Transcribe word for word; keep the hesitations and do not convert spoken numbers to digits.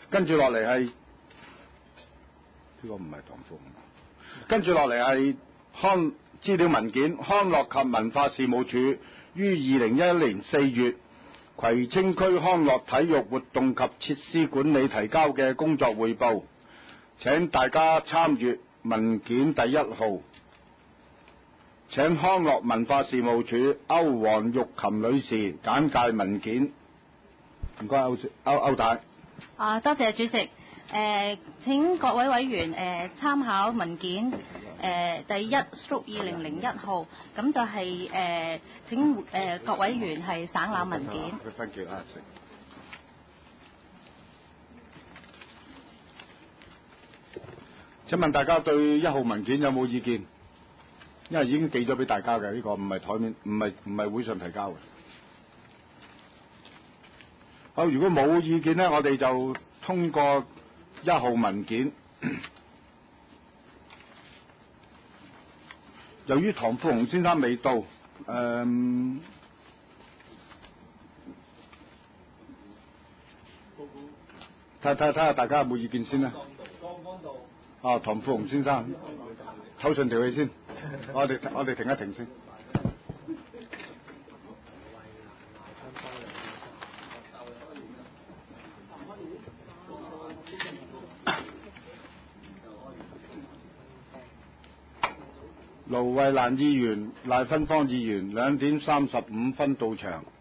跟住落嚟係呢個唔係唐福鴻，跟住落嚟係康資料文件，康樂及文化事務署於二零一一年四月葵青區康樂體育活動及設施管理提交嘅工作匯報，請大家參閱文件第一號。請康樂文化事務署歐黃玉琴女士簡介文件。唔該，歐歐歐太。 啊，多謝主席。誒、呃，請各位委員誒、呃、參考文件誒、呃、第一 stroke 二零零一號，咁就係、是、誒、呃、請誒、呃、各委員係省覽文件。 Thank you. 請問大家對一號文件有冇意見？因為已經寄咗俾大家嘅，呢、這個唔係台面，唔係唔係會上提交嘅。好，如果冇意見呢，我哋就通過一號文件。由於唐富鴻先生未到，誒、嗯，睇睇睇下大家有冇意見先啦。啊，唐富鴻先生，唞順條氣先。我哋我哋停一停先。盧慧蘭議員、賴芬芳議員兩點三十五分到場。